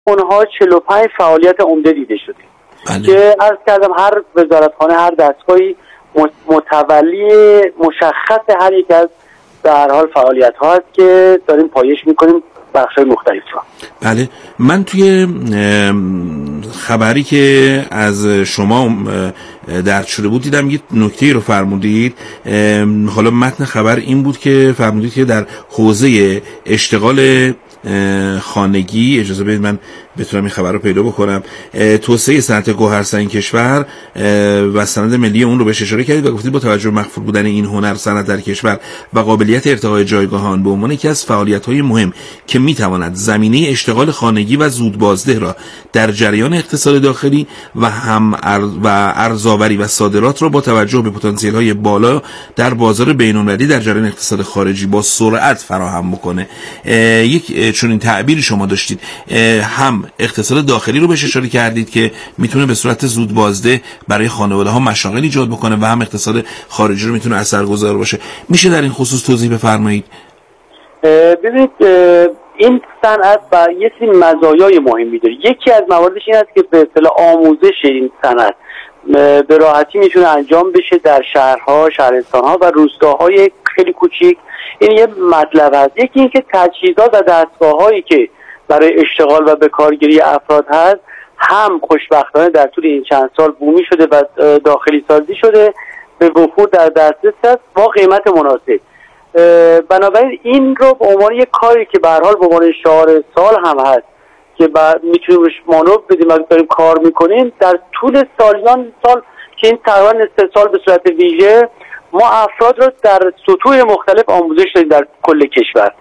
اونها 45 فعالیت عمده دیده شده. بله. که عرض کردم هر وزارتخانه، هر دستگاهی متولی مشخص هر یک از در هر حال فعالیت ها هست که داریم پایش میکنیم بخش‌های مختلف رو. بله، من توی خبری که از شما درد شده بود دیدم یه نکته رو فرمودید. حالا متن خبر این بود که فرمودید که در حوزه اشتغال خانگی، اجازه بدید من بتونم این خبر رو پیدا بکنم، توسعه صنعت گوهرسنگ کشور و سند ملی اون رو بهش اشاره کردید و گفتید با توجه به مخفول بودن این هنر صنعت در کشور و قابلیت ارتقای جایگاه آن به عنوان یکی از فعالیت‌های مهم که می‌تواند زمینه اشتغال خانگی و زود بازده را در جریان اقتصاد داخلی و ارزآوری و صادرات را با توجه به پتانسیل‌های بالا در بازار بین‌المللی در جریان اقتصاد خارجی با سرعت فراهم بکنه. یک چون این تعبیری شما داشتید، هم اقتصاد داخلی رو بهش اشاره کردید که میتونه به صورت زود بازده برای خانواده ها مشاغل ایجاد بکنه و هم اقتصاد خارجی رو میتونه اثرگذار باشه. میشه در این خصوص توضیح بفرمایید؟ ببینید این صنعت و یه سری مزایای مهمی داره. یکی از مواردش این است که به اصطلاح آموزش این صنعت به راحتی میتونه انجام بشه در شهرها، شهرستانها و روستاهای خیلی کوچیک. این یه مطلب هست. یکی این که تجهیزات و دستگاه‌هایی که برای اشتغال و به کارگیری افراد هست هم خوشبختانه در طول این چند سال بومی شده و داخلی سازی شده، به وفور در دسترس هست با قیمت مناسب. بنابراین این رو به عنوان یک کاری که به هر حال به عنوان شعار سال هم هست که میتونیم روش مانور بدیم و داریم کار میکنیم در طول سال که این تقریبا 3 سال به صورت ویژه ما افراد رو در سطوح مختلف آموزش دادیم در کل کشور،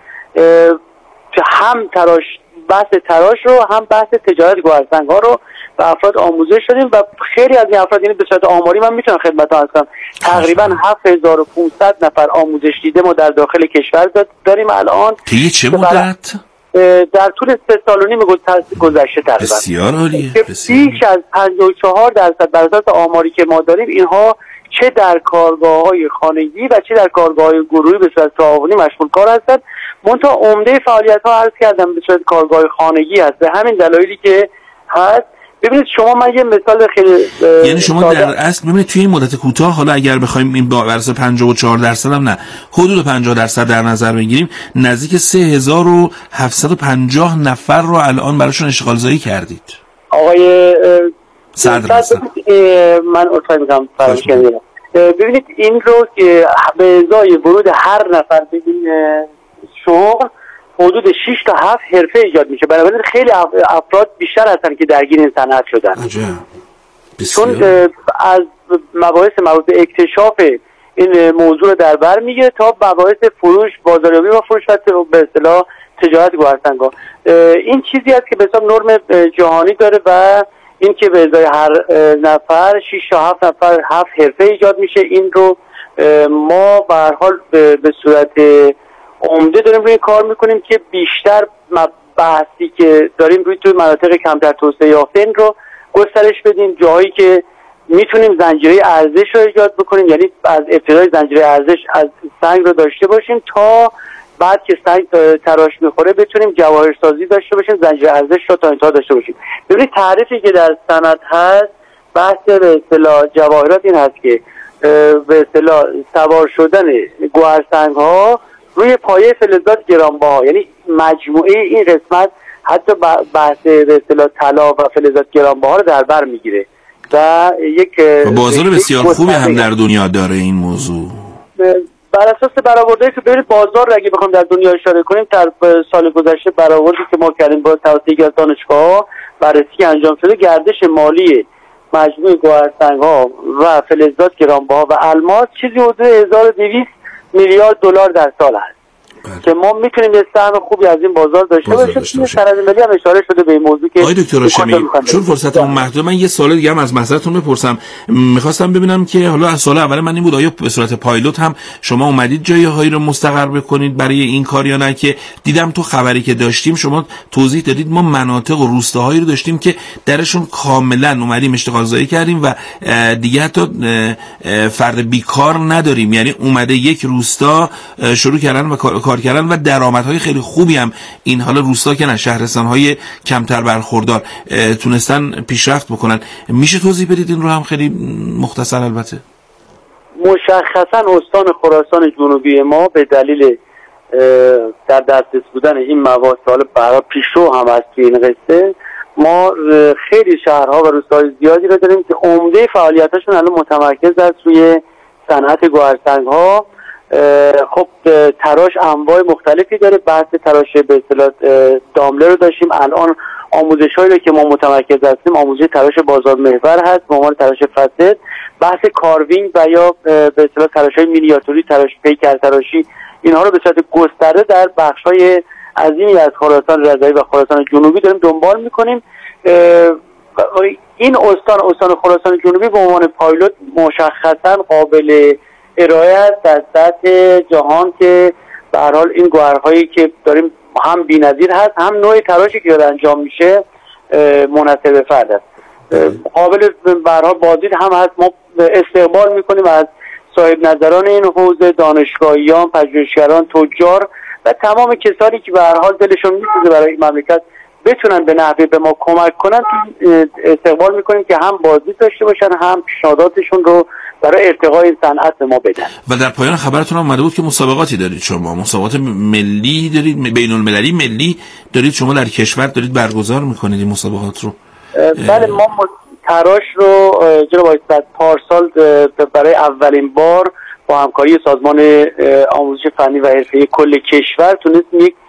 هم بحث تراش رو هم بحث تجارت گوهرسنگ ها رو به افراد آموزش دادیم و خیلی از این افراد، یعنی به صورت آماری من میتونم خدمتتون عرض کنم تقریبا 7500 نفر آموزش دیده ما در داخل کشور داریم الان. طی چه مدت؟ در طول 3 سال و نیم گذشته تقریبا. بسیار عالیه. بیش از 54% بر اساس آماری که ما داریم اینها چه در کارگاه‌های خانگی و چه در کارگاه‌های گروهی به صورت تعاونی مشغول کار هستند. منتها عمده فعالیت‌ها عرض کردم به صورت کارگاه خانگی هست. به همین دلایلی که هست. ببینید شما من یه مثال خیلی یعنی شما در اصل ببینید توی این مدت کوتاه، حالا اگر بخوایم این بر اساس 54% هم نه، حدود 50% در نظر بگیریم، نزدیک 3750 نفر رو الان براشون اشغال زایی کردید. آقای صدر من عذرخواهی می‌کنم فراموش کردم. ببینید این رو که به ازای ورود هر نفر به این شغل حدود 6 تا 7 حرفه ایجاد میشه. بنابراین خیلی افراد بیشتر هستن که درگیر این صنعت شدن. چون از مباحث مربوط به اکتشاف این موضوع رو در بر میگیره تا مباحث فروش، بازاریابی و فروش و به اصطلاح تجارت گوهرسنگ‌ها. این چیزی است که به حساب نرم جهانی داره و این که به ازای هر نفر 6 تا 7 نفر 7 حرفه ایجاد میشه. این رو ما به هر حال به صورت عمده داریم روی کار میکنیم که بیشتر بحثی که داریم روی توی مناطق کمتر توسعه یافته این رو گسترش بدیم، جایی که میتونیم زنجیره ارزش رو ایجاد بکنیم، یعنی از ابتدای زنجیره ارزش از سنگ رو داشته باشیم تا بعد که سنگ تراش میخوره بتونیم جواهرسازی داشته باشیم، زنجیره ارزش رو تا انتها داشته باشیم. ببینید تعریفی که در صنعت هست بحث به اصطلاح جواهرات این هست که به اصطلاح سوار شدن گوهرسنگ ها روی پایه فلزات گرانبها، یعنی مجموعه این قسمت حتی بحث به اصطلاح طلا و فلزات گرانبها رو در بر میگیره و یک بازار بسیار خوبی هم در دنیا داره این موضوع. بر اساس برآوردهایی که ببینید بازار رو اگه بخوام در دنیا اشاره کنیم، در سال گذشته برآوردی که ما کردیم با توسط یکی از دانشگاه‌ها بررسی انجام شده، گردش مالی مجموعه گوهرسنگ‌ها و فلزات گرانبها و الماس چیزی حدود 1200 میلیارد دلار در سال هست که ما میتونیم یه سهم خوبی از این بازار داشته باشیم. سند ملی هم اشاره شده به این موضوع که آقای دکتر هاشمی، چون فرصتمون محدود، من یه سوال دیگه هم از محضرتون بپرسم. میخواستم ببینم که حالا از سوال اول من این بود آیا به صورت پایلوت هم شما اومدید جایهایی رو مستقر بکنید برای این کار یا نه؟ که دیدم تو خبری که داشتیم شما توضیح دادید ما مناطق و روستاهایی رو داشتیم که درشون کاملا اومدیم اشتغال زایی کردیم و دیگه حتی فرد بیکار نداریم، یعنی اومده یک روستا شروع کردن و کار کردن و درآمدهای خیلی خوبی هم این حالا روستا که نه شهرستان‌های کمتر برخوردار تونستن پیشرفت بکنن. میشه توضیح بدید این رو هم خیلی مختصر؟ البته مشخصا استان خراسان جنوبی ما به دلیل در دسترس بودن این مواد که حالا برای پیشرو هم هست توی این قصه، ما خیلی شهرها و روستاهای زیادی رو داریم که عمده فعالیتاشون الان متمرکز است روی صنعت گوهرسنگ‌ها. خب تراش انواع مختلفی داره. بحث تراش به اصطلاح دامله رو داشتیم. الان آموزش‌هایی رو که ما متمرکز هستیم آموزش تراش بازار محور هست به عنوان تراش فسد. بحث کاروینگ و یا به اصطلاح تراش‌های مینیاتوری، تراش پیکر تراشی، اینها رو به صورت گسترده در بخش‌های عظیمی از خراسان رضایی و خراسان جنوبی داریم دنبال می‌کنیم. این استان خراسان جنوبی به عنوان پایلوت مشخصاً قابل ارائه است در سطح جهان که به هر حال این گوهرهایی که داریم هم بی‌نظیر هست، هم نوع تراشی که انجام میشه منحصر به فرد است. قابل به هر حال بازدید هم هست. ما استقبال میکنیم از صاحب نظران این حوزه، دانشگاهیان، پژوهشگران، تجار و تمام کسانی که به هر حال دلشون میسوزه برای این مملکت بتونن به نحوی به ما کمک کنن استقبال میکنیم که هم بازدید داشته باشن، هم پیشنهاداتشون رو برای ارتقای این صنعت به ما بدن. و در پایان خبرتون هم اومده بود که مسابقاتی دارید شما، مسابقات ملی دارید، بین المللی ملی دارید شما در کشور دارید برگزار میکنید این مسابقات رو؟ بله، ما تراش رو جناب آقای پارسال برای اولین بار با همکاری سازمان آموزش فنی و حرفه‌ای کل کشور تونستیم یک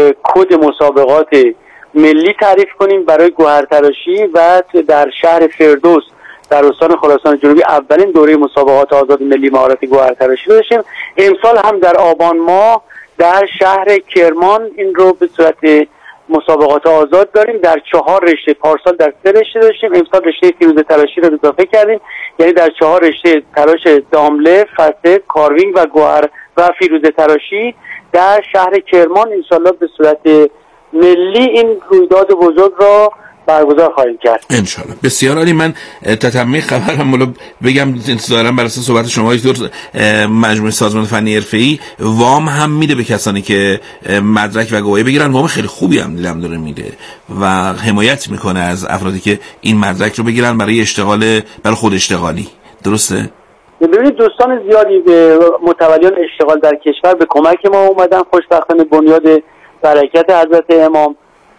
کد مسابقات ملی تعریف کنیم برای گوهرتراشی و در شهر فردوس در استان خراسان جنوبی اولین دوره مسابقات آزاد ملی مهارت گوهرتراشی داشتیم. امسال هم در آبان ماه در شهر کرمان این رو به صورت مسابقات آزاد داریم در 4 رشته. پارسال در 3 رشته داشتیم، امسال رشته فیروزه تراشی رو اضافه کردیم، یعنی در 4 رشته تراش دامله، فسد، کاروینگ و گوهر و فیروزه تراشی در شهر کرمان انشالله به صورت ملی این رویداد بزرگ را برگزار خواهیم کرد انشالله. بسیار عالی. من تتمه خبرم بگم دارم بر اساس صحبت شما دکتر، مجموعه سازمان فنی حرفه‌ای وام هم میده به کسانی که مدرک و گواهی بگیرن. وام خیلی خوبی هم دیدم داره میده و حمایت میکنه از افرادی که این مدرک رو بگیرن برای اشتغال، برای خود اشتغالی. درسته؟ ببینید دوستان زیادی متولیان اشتغال در کشور به کمک ما اومدن. خوشبختانه بنیاد برکت حضرت امام،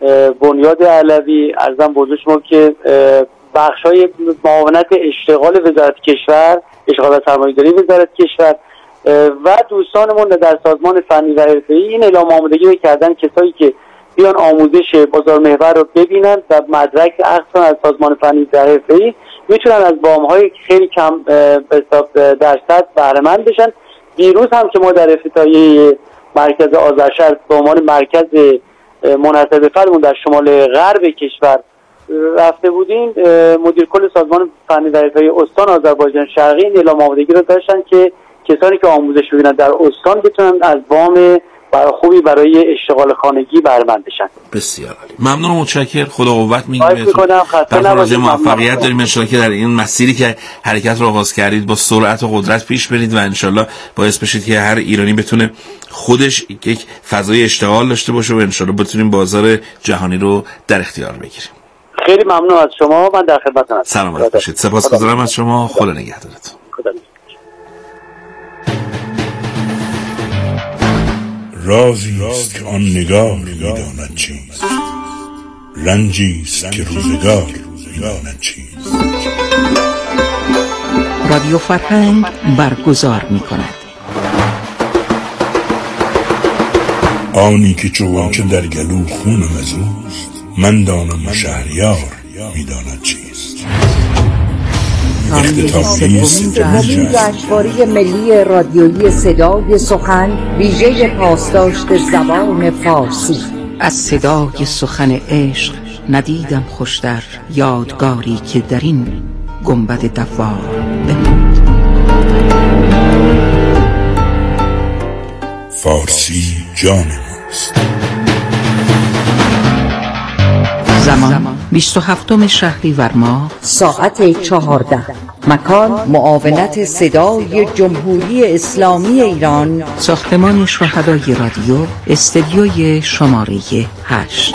بنیاد علوی، ارزم بزرگ شما که بخشای معاونت اشتغال وزارت کشور، اشتغال و سرمایه‌داری وزارت کشور و دوستانمون در سازمان فنی و حرفه‌ای این اعلام آمادگی کردن کسایی که بیان آموزش بازار محور رو ببینن و مدرک اخذ از سازمان فنی و حرفه‌ای میتونن از وام‌های خیلی کم درصد بهره مند بشن. دیروز هم که ما در افتتاحیه مرکز آذرشهر به عنوان مرکز منحصر به فردمون در شمال غرب کشور رفته بودیم، مدیر کل سازمان فنی و حرفه‌ای استان آذربایجان شرقی این اعلام آمادگی رو داشتن که کسانی که آموزش ببینن در استان بتونن از وام خوبی برای اشتغال خانگی بهره مند بشن. بسیار عالی. ممنون و متشکرم. خدا قوت میدیم. برای موفقیت داریم ان شاءالله که در این مسیری که حرکت رو آغاز کردید با سرعت و قدرت پیش برید و ان شاءالله باعث بشید که هر ایرانی بتونه خودش یک فضای اشتغال داشته باشه و ان شاءالله بتونیم بازار جهانی رو در اختیار بگیریم. خیلی ممنون از شما. من در خدمتتون هستم. سلامت باشید. سپاسگزارم از شما. خدا نگهدارتون. رازی است که آن نگار می‌داند چیست، رنجی است که روزگار می‌داند چیست. رادیو فرهنگ برگزار می‌کند آنی که چون در گلو خونم از اوست، من دانم و شهریار می‌داند چیست. اختتامیه جشنواره ملی رادیویی صدای سخن ویژه پاسداشت زبان فارسی. از صدای سخن عشق ندیدم خوشتر یادگاری که در این گنبد دوار بماند. فارسی جان ماست. زمان 27 شهریور ماه ساعت 14. مکان معاونت صدای جمهوری اسلامی ایران، ساختمان شهدای رادیو، استدیوی شماره 8.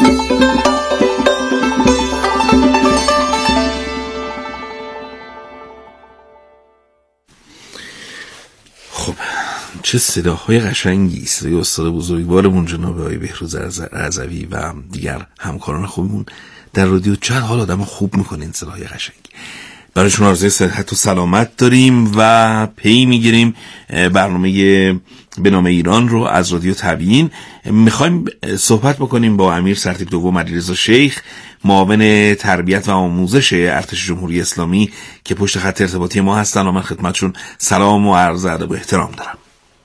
خب چه صداهای قشنگی، صدای استاد بزرگوارمون جناب آقای بهروز رضوی و دیگر همکاران خوبمون در رادیو. چند حال آدم خوب میکنه این صداهای قشنگ. برایشون آرزوی صحت و سلامت داریم و پی میگیریم برنامه به نام ایران رو از رادیو تبیین. میخوایم صحبت بکنیم با امیر سرتیپ دوم علیرضا شیخ، معاون تربیت و آموزش ارتش جمهوری اسلامی که پشت خط ارتباطی ما هستن و من خدمتشون سلام و عرض ادب و احترام دارم.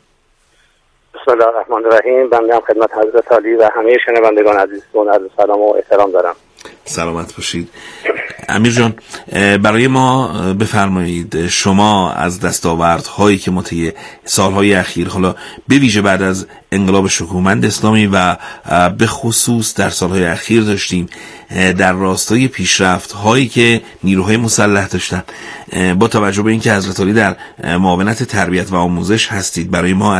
بسم الله الرحمن الرحیم. بنده هم خدمت حضرت عالی و همه شنوندگان عزیزتون عرض سلام و احترام دارم. سلامت باشید. امیر جان، برای ما بفرمایید، شما از دستاوردهایی که ما طی سالهای اخیر، حالا به ویژه بعد از انقلاب شکوهمند اسلامی و به خصوص در سالهای اخیر داشتیم، در راستای پیشرفت‌هایی که نیروهای مسلح داشتن، با توجه به اینکه حضرت عالی در معاونت تربیت و آموزش هستید، برای ما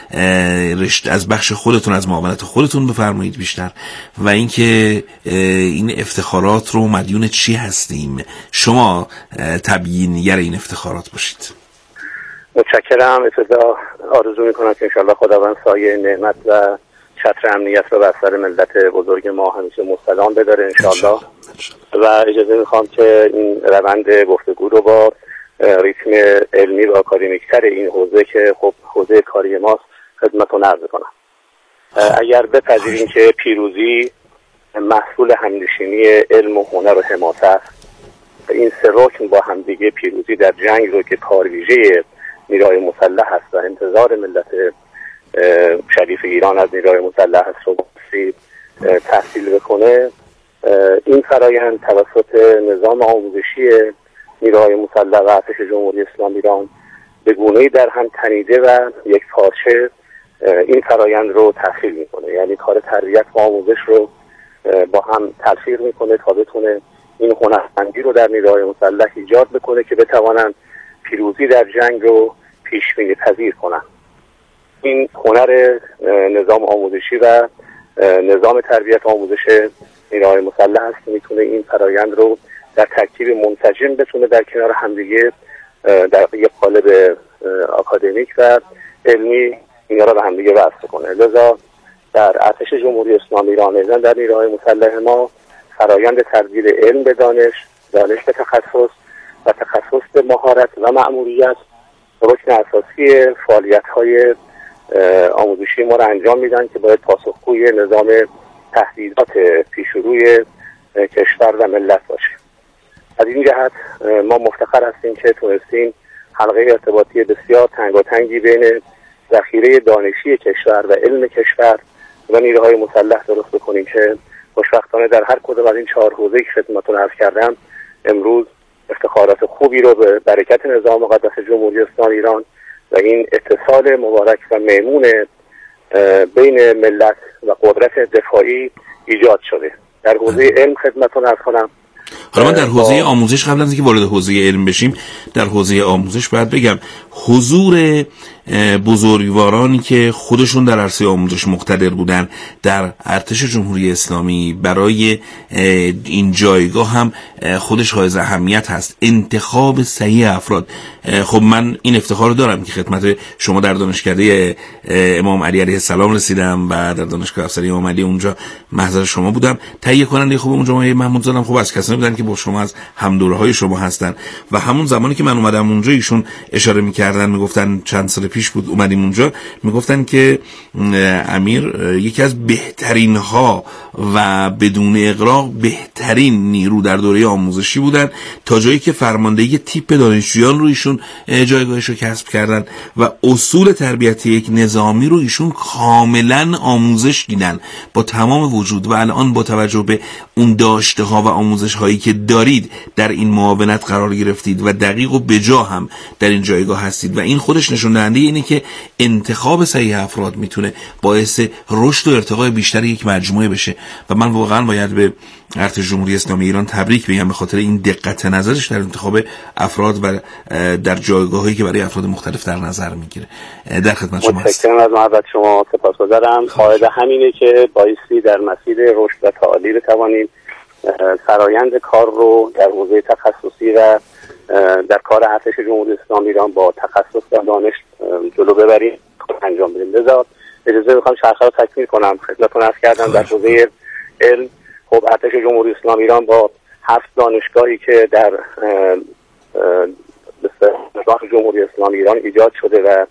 از بخش خودتون، از معاونت خودتون بفرمایید بیشتر، و اینکه این افتخارات رو مدیون چی هستیم؟ شما تبیینگر این افتخارات باشید. متشکرم. ابتدا آرزو میکنم که انشاءالله خداوند سایه نعمت و چتر امنیت رو بر سر ملت بزرگ ما همیشه مستدام بداره انشاءالله. و اجازه میخوام که این روند گفتگو رو با ریتم علمی و آکادمیکتر این حوزه که خب حوزه کاری ماست خدمتتون عرض کنم. اگر بپذیریم که پیروزی محصول همنشینی علم و هنر و حماسه است، این سه رکن با هم دیگه پیروزی در جنگ رو که کار ویژه نیروهای مسلح هست و انتظار ملت شریف ایران از نیروهای مسلح هست رو تحصیل بکنه، این فرایند توسط نظام آموزشی نیروهای مسلح و ارتش جمهوری اسلامی ایران به گونه‌ای در هم تنیده و یک پارچه این فرایند رو تحصیل میکنه. یعنی کار تربیت و آموزش رو با هم تلفیق میکنه تا بتونه این هنرمندی رو در نیروهای مسلح ایجاد بکنه که بتوانند پیروزی در جنگ رو پیش‌بینی پذیر کنن. این هنر نظام آموزشی و نظام تربیت و آموزش نیروهای مسلح هست که میتونه این فرایند رو در ترکیب منسجم بتونه در کنار همدیگه در یک قالب آکادمیک و علمی اینا رو به همدیگه وصل کنه. لذا در ارتش جمهوری اسلامی ایران، در نیروهای مسلح ما، فرایند تبدیل علم به دانش به تخصص و تخصص به مهارت و مأموریت رکن اساسی فعالیت‌های آموزشی ما را انجام میدن که باید پاسخگوی نظام تهدیدات پیشروی کشور و ملت باشه. از این جهت ما مفتخر هستیم که تونستیم حلقه ارتباطی بسیار تنگاتنگی بین ذخیره دانشی کشور و علم کشور و نیروهای مسلح درست بکنیم که خوشبختانه در هر کدام از این 4 حوزه‌ای که خدمتتون عرض کردم امروز افتخارات خوبی رو به برکت نظام مقدس جمهوری اسلامی ایران و این اتصال مبارک و میمون بین ملت و قدرت دفاعی ایجاد شده. در حوزه علم خدمتتون عرض کنم. حالا من در حوزه آموزش، قبل از اینکه وارد حوزه علم بشیم، در حوزه آموزش باید بگم حضور بزرگوارانی که خودشون در عرصه آموزش مقتدر بودن در ارتش جمهوری اسلامی برای این جایگاه هم خودش حائز اهمیت هست. انتخاب صحیح افراد. خب من این افتخار دارم که خدمت شما در دانشکده امام علی علیه السلام رسیدم و در دانشگاه افسری امام علی اونجا محضر شما بودم. تهیه کننده خوب اونجا محمود زادم خوب از کسانی بودن که با شما از همدورهای شما هستن و همون زمانی که من اومدم اونجا ایشون اشاره می‌کردن، میگفتن چند سال پیش بود اومدیم اونجا، میگفتن که امیر یکی از بهترین ها و بدون اغراق بهترین نیرو در دوره آموزشی بودن، تا جایی که فرماندهی تیپ دانشجویان رو ایشون جایگاهش رو کسب کردن و اصول تربیتی یک نظامی رو ایشون کاملا آموزش دیدن با تمام وجود. و الان با توجه به اون داشته ها و آموزش هایی که دارید در این معاونت قرار گرفتید و دقیق و بجا هم در این جایگاه هستید و این خودش نشون دهنده اینه که انتخاب صحیح افراد میتونه باعث رشد و ارتقای بیشتر یک مجموعه بشه و من واقعا باید به ارتش جمهوری اسلامی ایران تبریک بگم به خاطر این دقت نظرش در انتخاب افراد و در جایگاهی که برای افراد مختلف در نظر میگیره. در خدمت شما هستم. متشکرم از محبت شما، سپاسگزارم. قاعده همینه که بایستی در مسیر رشد و تعالی بتوانیم فرایند کار رو در حوزه تخصصی و در کار ارتش جمهوری اسلامی ایران با تخصص و دانش جلو ببریم، انجام بدیم. لذا اجازه میخوام شرح رو تکمیل کنم. خدمتتون عرض کردم در حوزه علم خب ارتش جمهوری اسلامی ایران با 7 دانشگاهی که در نظام جمهوری اسلامی ایران ایجاد شده و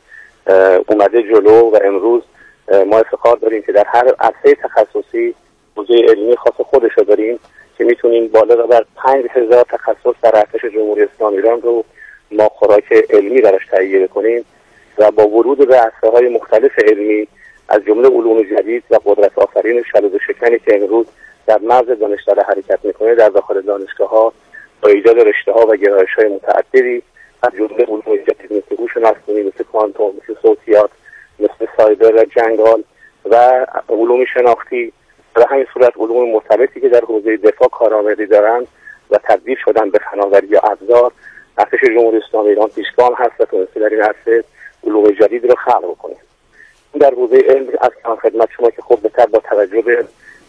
اومده جلو و امروز ما افتخار داریم که در هر عرصه تخصصی حوزه علمی خاص خودش رو داریم که میتونیم بالغ بر 5000 تخصص در ارتش جمهوری اسلامی ایران رو ما خوراک علمی براش تهیه کنیم و با ورود به عرصه‌های مختلف علمی از جمله علوم جدید و قدرت آفرین شلوز شکنی که امروز در مرز دانش داره حرکت میکنه در داخل دانشگاه‌ها با ایجاد رشته‌ها و گرایش‌های متعددی از جمله علوم جدید مثل هوش مصنوعی، مثل کوانتوم، مثل صوتیات، مثل سایبر و جنگال و علوم شناختی و همین صورت علوم مرتبطی که در حوزه دفاع کارآمدی دارند و تبدیل شدن به فناوری یا ابزار، ارتش جمهوری اسلامی ایران پیشگام هست و تونسته در این عرصه علوم جدید رو خلق کنه. در حوزه علم از خدمت شما که خب بهتر با توجه به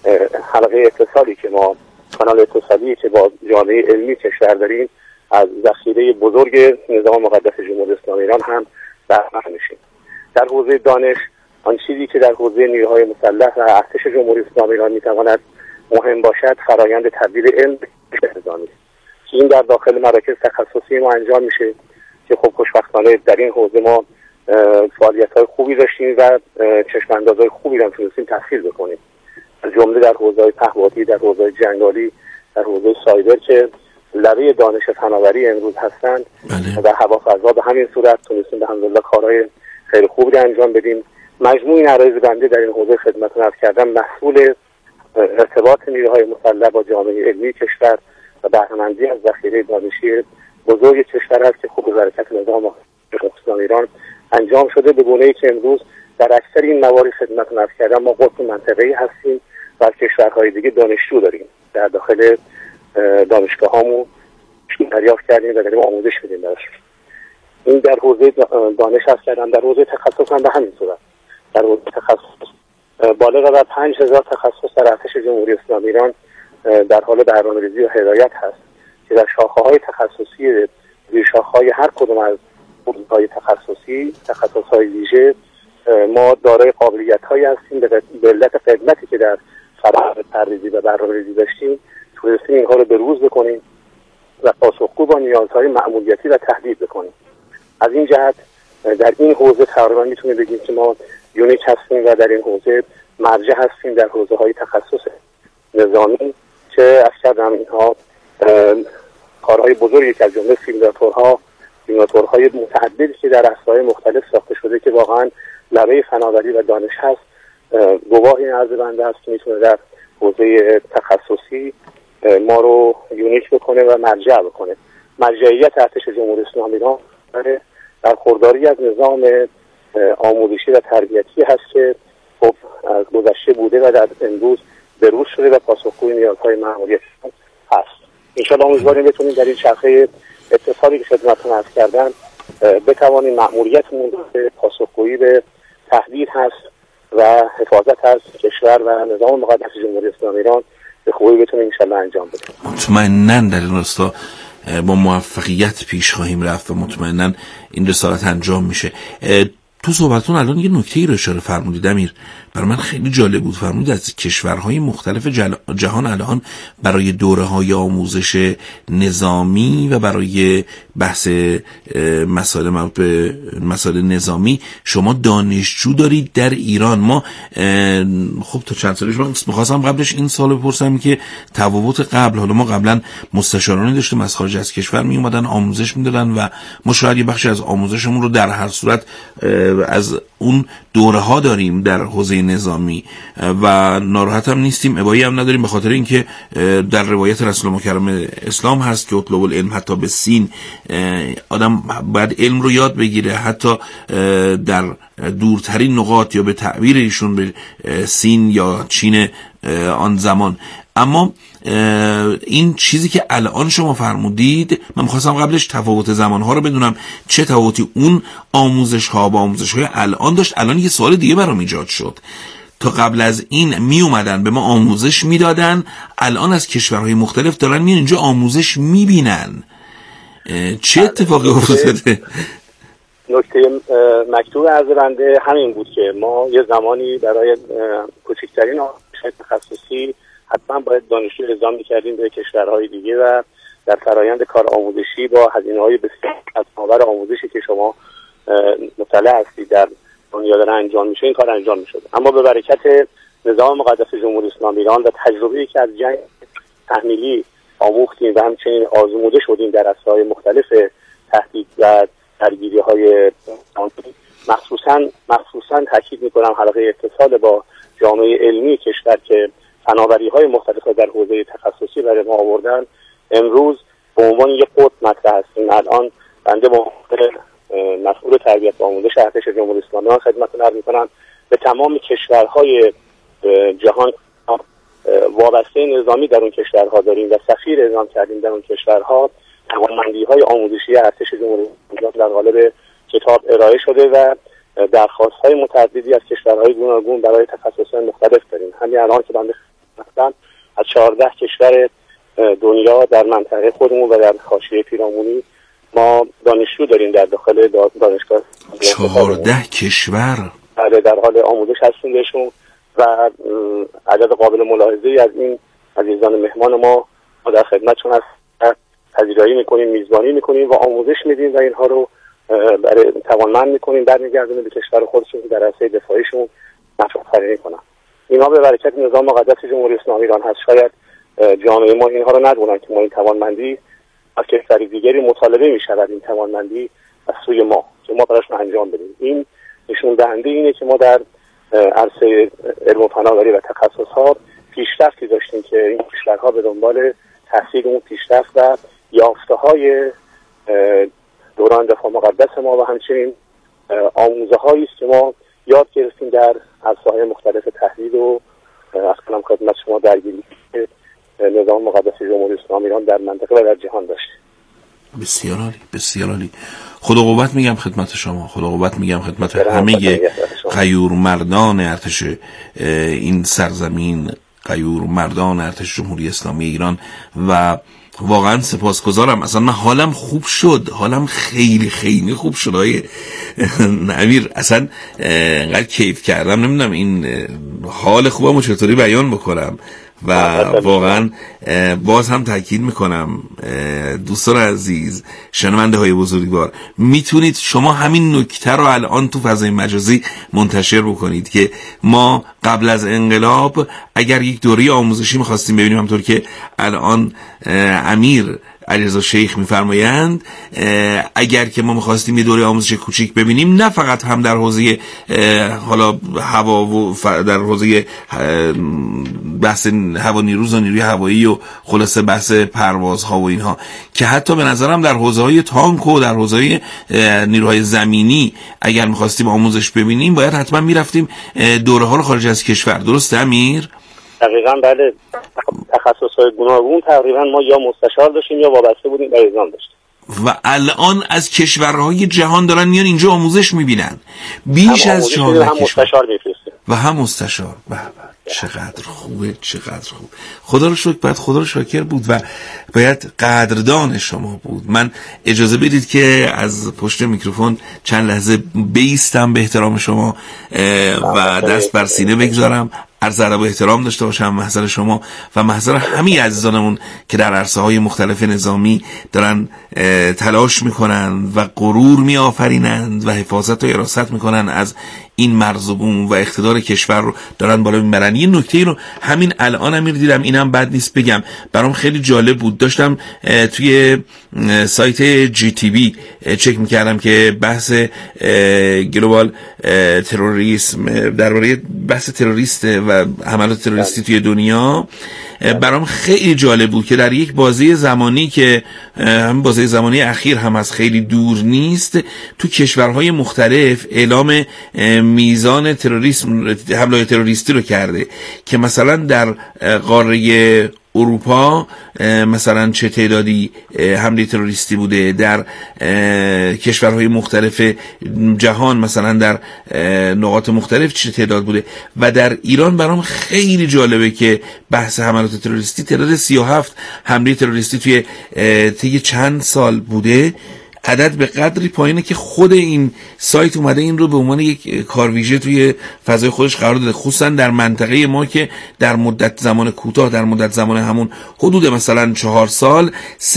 حلقه اتصالی که ما کانال اتصالی که با جامعه علمی کشور داریم از ذخیره بزرگ نظام مقدس جمهوری اسلامی ایران هم بهره میشیم. در حوزه دانش آن چیزی که در حوزه نیروهای مسلح و ارتش جمهوری اسلامی ایران میتواند مهم باشد فرایند تبدیل علم به نظامی که این در داخل مراکز تخصصی ما انجام میشه که خب خوشبختانه در این حوزه ما فعالیت‌های خوبی داشتیم و چشم‌اندازهای خوبی را تونستیم تحصیل بکنیم، از جمله در حوزه‌های پهپادی، در حوزه جنگالی، در حوزه سایبر که لبه دانش فناوری امروز هستند و هوافضا به همین صورت تونستیم به الحمدلله کارهای خیلی خوبی را انجام بدیم. مجموع این عرایض بنده در این حوزه خدمتتون عرض کردم محصول ارتباط نیروهای مسلح با جامعه علمی کشور و بهره‌مندی از ذخیره دانشی بزرگ کشور است که خوب به برکت نظام اسلامی ایران انجام شده، به گونه‌ای که امروز در اکثر این موارد خدمتتون عرض کردم ما قطب منطقه‌ای هستیم و از کشورهای دیگه دانشجو داریم در داخل دانشگاه‌هامون دریافت کردیم و داریم آموزش میدیم براش. این در حوزه دانش هست کردم. در حوزه تخصص هم به همین صورت در حوزه تخصص بالغ بر 5000 تخصص در ارتش جمهوری اسلامی ایران در حال برنامه‌ریزی و هدایت هست که در شاخه‌های تخصصی زیر شاخه‌های هر کدوم از حوزه‌های تخصصی تخصص‌های ویژه ما دارای قابلیت‌هایی هستیم به علت خدمتی که در فرآیند طرح‌ریزی و برنامه‌ریزی داشتیم تونستیم اینها رو به روز بکنیم و پاسخگو با نیازهای مأموریتی و تهدید بکنیم. از این جهت در این حوزه تقریبا میتونیم بگیم که ما یونیک هستیم و در این حوزه مرجع هستیم در حوزه‌های تخصص نظامی که از کردم اینها کارهای بزرگی که از جمله سیمولاتورهای متعددی که در عرصه‌های مختلف ساخته شده که واقعا لبه فناوری و دانش هست گواه این عرض بنده است که میتونه در حوزه تخصصی ما رو یونیک بکنه و مرجع بکنه. مرجعیت ارتش جمهوری اسلامی ایران در خودداری از نظام آموزشی و تربیتی هست که خب از گذشته بوده و در امروز به روز شده و پاسخگوی نیازهای مأموریتی هست. انشاءالله امیدواریم بتونیم در این چرخه اتصالی که خدمتتون عرض کردم بتوانیم مأموریتمون به پاسخگویی به تهدید هست و حفاظت از کشور و نظام مقدس جمهوری اسلامی ایران به خوبی بتونیم انشاءالله انجام بدیم. مطمئناً در این راستا با موفقیت پیش خواهیم رفت و مطمئناً این رسالت انجام میشه. تو صحبتون الان یه نکته‌ای رو اشاره فرمودید امیر، برای من خیلی جالب بود. فرمودید از کشورهای مختلف جهان الان برای دوره‌های آموزش نظامی و برای بحث مسائل نظامی شما دانشجو دارید در ایران. ما خب تا چند سالش می‌خواستم قبلش این سال بپرسم که تفاوت قبل، حالا ما قبلا مستشارانی داشتیم از خارج از کشور می اومدن آموزش میدادن و ما شاید یه بخشی از آموزشمون رو در هر صورت از اون دوره‌ها داریم در حوزه نظامی و ناراحت هم نیستیم، ابایی هم نداریم، به خاطر اینکه در روایت رسول مکرم اسلام هست که اطلب العلم حتی به سین آدم باید علم رو یاد بگیره، حتی در دورترین نقاط، یا به تعبیر ایشون به سین یا چین آن زمان. اما این چیزی که الان شما فرمودید، من می‌خواستم قبلش تفاوت زمانها رو بدونم، چه تفاوتی اون آموزش ها با آموزش های الان داشت. الان یه سوال دیگه برام ایجاد شد. تا قبل از این می اومدن به ما آموزش میدادن، الان از کشورهای مختلف دارن میان اینجا آموزش میبینن. چه اتفاقی افتاده؟ نکته مکتوب از بنده همین بود که ما یه زمانی برای کوچکترین آموزش تخصصی حتما باید دانشجو اعزام می‌کردیم به کشورهای دیگه و در فرایند کار آموزشی با هزینه‌های بسیار ارزشمند آموزشی که شما مطلع هستید در دنیا داره انجام میشه، این کار انجام میشد. اما به برکت نظام مقدس جمهوری اسلامی ایران و تجربه‌ای که از جنگ تحمیلی آموختیم و همچنین آزموده شدیم در عرصه‌های مختلف تهدید و درگیری‌های مخصوصاً تاکید می‌کنم حلقه اتصال با جامعه علمی کشور که فناوری‌های مختلف در حوزه تخصصی برای ما آوردن، امروز به عنوان یک قطب مطرح هستیم. الان بنده مسئول تربیت و آموزش ارتش جمهوری اسلامی ایران خدمتتون عرض می‌کنم به تمام کشورهای جهان وابسته نظامی در اون کشورها داریم و سفیر اعزام کردیم در اون کشورها. توانمندی‌های آموزشی ارتش جمهوری اسلامی در قالب کتاب ارائه شده و درخواست‌های متعددی از کشورهای گوناگون برای تخصصات مختلف داریم. همین الان که بنده خدمتتون از 14 کشور دنیا در منطقه خودمون و در حاشیه پیرامونی ما دانشجو داریم در داخل دانشگاه. 14 کشور بله در حال آموزش هستیم بهشون و عدد قابل ملاحظه‌ای از این عزیزان مهمان ما در خدمتشون هست. پذیرایی میکنیم، میزبانی میکنیم و آموزش میدیم و اینها رو برای توانمند میکنیم برمیگردونیم به کشور خودشون در عرصه دفاعیشون نفع‌آفرینی کنن. اینها به برکت نظام مقدس جمهوری اسلامی ایران هست. شاید جامعه ما اینها رو ندونن که ما این توانمندی از کشور دیگری مطالبه میشود، این توانمندی از سوی ما که ما براشون انجام بدیم. این نشون دهنده اینه که ما در عرصه علم و فناوری و تخصص‌ها پیشرفتی داشتیم که این کشورها به دنبال تحصیل اون پیشرفت و یافته‌های دوران دفاع مقدس ما و همچنین آموزه‌هایی است که ما یاد گرفتیم در عرصه‌های مختلف تحلیل و از کنم خدمت شما درگیری نظام مقدس جمهوری اسلامی ایران در منطقه و در جهان داشته. بسیار عالی، بسیار عالی. خدا قوت میگم خدمت شما، خدا قوت میگم خدمت همه غیور مردان ارتش این سرزمین، غیور مردان ارتش جمهوری اسلامی ایران و واقعا سپاسگزارم. اصلا من حالم خوب شد، حالم خیلی خیلی خوب شد آقای امیر. اصلا انقدر کیف کردم، نمیدونم این حال خوبمو چطوری بیان بکنم و واقعا باز هم تاکید میکنم دوستان عزیز، شنونده های بزرگوار، میتونید شما همین نکته رو الان تو فضای مجازی منتشر بکنید که ما قبل از انقلاب اگر یک دوره آموزشی میخواستیم ببینیم، همطور که الان امیر علیرضا شیخ میفرمایند، اگر که ما میخواستیم یه دوره آموزش کوچیک ببینیم، نه فقط هم در حوزه حالا هوا و در حوزه بحث هوا نیروز و نیروی هوایی و خلاصه بحث پروازها و اینها، که حتی به نظرم در حوزه های تانک و در حوزه های نیروهای زمینی اگر میخواستیم آموزش ببینیم باید حتما میرفتیم دوره ها رو خارج از کشور. درسته امیر؟ دقیقاً بله. تخصص‌های گوناگون تقریبا ما یا مستشار داشتیم یا وابسته بودیم به اعزام داشتیم و الان از کشورهای جهان دارن میان اینجا آموزش میبینن، بیش از 14 هم مستشار میفرستیم و هم مستشار. چقدر خوبه، چقدر خوب. خدا رو شکر، باید خدا رو شاکر بود و باید قدردان شما بود. من اجازه بدید که از پشت میکروفون چند لحظه بایستم به احترام شما و دست بر سینه بگذارم، عرض ادب و احترام داشته باشم محضر شما و محضر همه عزیزانمون که در عرصه‌های مختلف نظامی دارن تلاش میکنن و غرور میآفرینند و حفاظت و حراست میکنن از این مرز و بوم و اقتدار کشور رو دارن بالا میبرن. یه نکته رو همین الان امیر دیدم، اینم بد نیست بگم، برام خیلی جالب بود. داشتم توی سایت جی تی وی چک میکردم که بحث گلوبال تروریسم، درباره بحث تروریست و حملات تروریستی توی دنیا، برام خیلی جالب بود که در یک بازه زمانی که هم بازه زمانی اخیر هم از خیلی دور نیست، تو کشورهای مختلف اعلام میزان تروریسم، حمله تروریستی رو کرده که مثلا در قاره اروپا مثلا چه تعدادی حمله تروریستی بوده، در کشورهای مختلف جهان مثلا در نقاط مختلف چه تعداد بوده. و در ایران برام خیلی جالبه که بحث حملات تروریستی، تعداد 37 حمله تروریستی توی طی چند سال بوده، عدد به قدری پایینه که خود این سایت اومده این رو به عنوان یک کارویژه توی فضای خودش قرار داده، خصوصا در منطقه ما که در مدت زمان کوتاه، در مدت زمان همون حدود مثلا 4 سال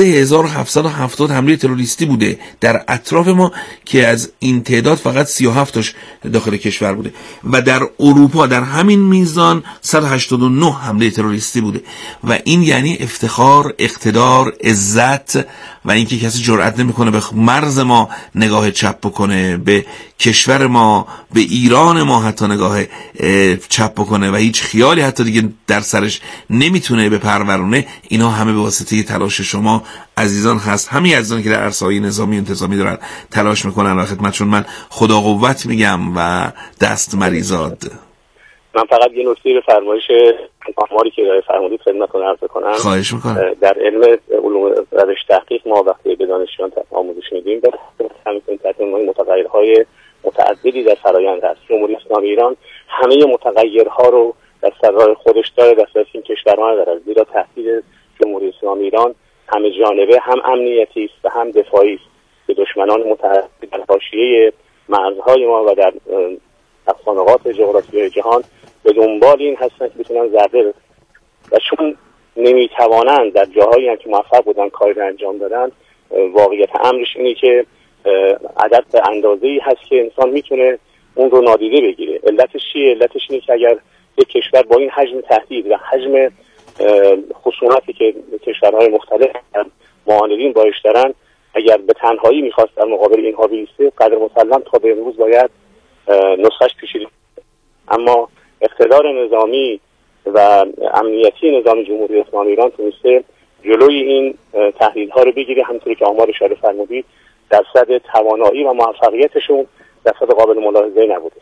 3770 حمله تروریستی بوده در اطراف ما که از این تعداد فقط 37 تاش داخل کشور بوده. و در اروپا در همین میزان 189 حمله تروریستی بوده. و این یعنی افتخار، اقتدار، عزت و اینکه کسی جرئت نمیکنه به مرز ما نگاه چپ بکنه، به کشور ما، به ایران ما حتی نگاه چپ بکنه و هیچ خیالی حتی دیگه در سرش نمیتونه به پرورونه. اینا همه به واسطه تلاش شما عزیزان هست، همین عزیزان که در عرصه‌های نظامی و انتظامی دارن تلاش میکنن و خدمتشون من خدا قوت میگم و دست مریزاد. من فقط یه نکته فرمایش آماری که فرمودید خدمتتون عرض کنم. خواهش میکنم. در علم علوم روش تحقیق ما وقتی به دانشجویان آموزش میدیم همین تحت عنوان متغیرهای متعددی در فرآیند هست. جمهوری اسلامی ایران همه متغیرها رو در سرای خودش داره، در اساس این کشورها نداره، زیرا تهدید جمهوری اسلامی ایران همه جانبه، هم امنیتی است و هم دفاعی است به دشمنان متعدد در حاشیه مرزهای ما و در اقصا نقاط جغرافیایی جهان به دنبال این هستن که بتونن ضربه و چون نمیتوانند در جاهایی هم که موفق بودن کاری رو انجام دادن، واقعیت امرش اینه که عدد به اندازه‌ای هست که انسان میتونه اون رو نادیده بگیره. علتش چیه؟ علتش اینه که اگر یک کشور با این حجم تهدید و حجم خصومتی که کشورهای مختلف معاندین باش دارن، اگر به تنهایی میخواست در مقابل اینها بیسته، قدر مسلم تا به امروز باید نسخش پیشیده. اما اقتدار نظامی و امنیتی نظام جمهوری اسلامی ایران تونسته جلوی این تهدیدها رو بگیره. همونطوری که آمار اشاره فرمودید درصد توانایی و موفقیتشون درصد قابل ملاحظه‌ای نبوده.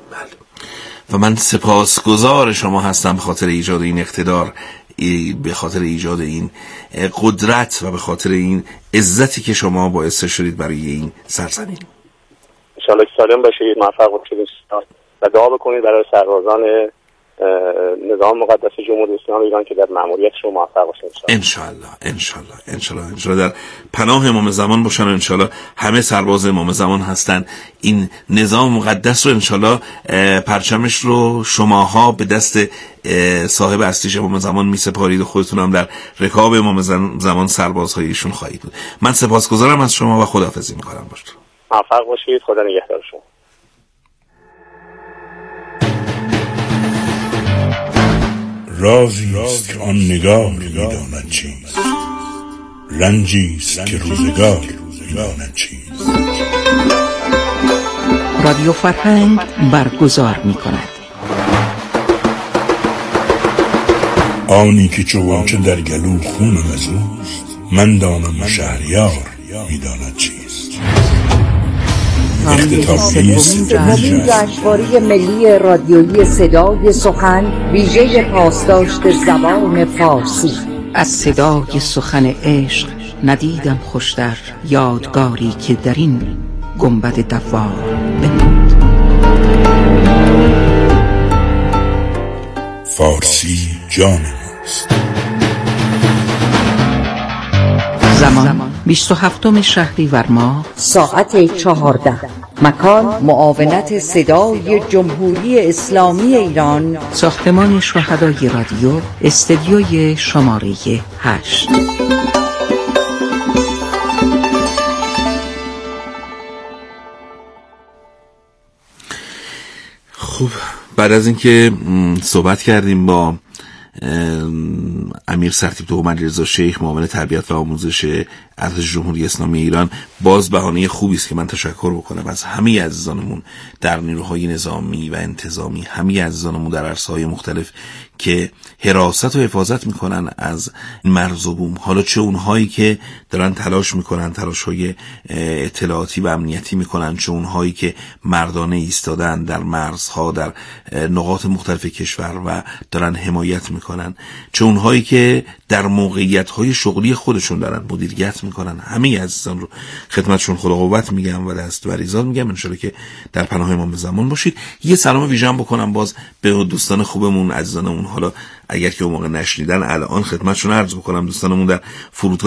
و من سپاسگزار شما هستم به خاطر ایجاد این اقتدار، به خاطر ایجاد این قدرت و به خاطر این عزتی که شما باعث شدید برای این سرزمین. انشاءالله سالم باشید، موفق باشید و دعا بکنید برای سربازان نظام مقدس جمهوری اسلامی ایران که در مأموریتشون موفق باشن. انشالله در پناه امام زمان باشن و انشالله همه سرباز امام زمان هستن. این نظام مقدس رو انشالله پرچمش رو شماها به دست صاحب اصلیش امام زمان میسپارید و خودتون هم در رکاب امام زمان سربازهای ایشون خواهید بود. من سپاسگزارم از شما و خداحافظی میکنم. موفق باشید. خدا نگهدار شما. رازی است که آن نگاه میداند چیست، رنجی است که روزگار میداند چیست. رادیو فرهنگ برگزار می‌کند آنی که چوانچه در گلو خون از اوست، من دانم شهریار میداند چیست. سومین جشنواره ملی رادیویی صدای سخن ویژه پاسداشت زبان فارسی. از صدای سخن عشق ندیدم خوشتر، یادگاری که در این گنبد دوار بماند. فارسی جان ماست. زمان 27 شهریور ماه ساعت 14. مکان معاونت صدای جمهوری اسلامی ایران، ساختمان شهدای رادیو، استدیوی شماره 8. خب بعد از اینکه صحبت کردیم با امیر سرتیپ تهمت رضا شیخ معاون تربیت و آموزش ارتش جمهوری اسلامی ایران، باز بهانه خوبی است که من تشکر بکنم از همه عزیزانمون در نیروهای نظامی و انتظامی، همه عزیزانمون در عرصه‌های مختلف که حراست و حفاظت میکنن از مرز و بوم، حالا چه اونهایی که دارن تلاش میکنن، تلاش‌های اطلاعاتی و امنیتی میکنن، چه اونهایی که مردانه ایستادن در مرزها در نقاط مختلف کشور و دارن حمایت میکنن، چه اونهایی که در موقعیت‌های شغلی خودشون دارن مدیریت میکنن. همه عزیزان رو خدمتشون خدا قوت میگم و دست بریزاد میگم. ان شاءالله که در پناه امام زمان باشید. یه سلام ویژه‌ام بکنم باز به دوستان خوبمون، عزیزانمون، حالا اگر که اون موقع نشنیدن الان خدمتشون عرض بکنم، دوستانمون در فرودگاه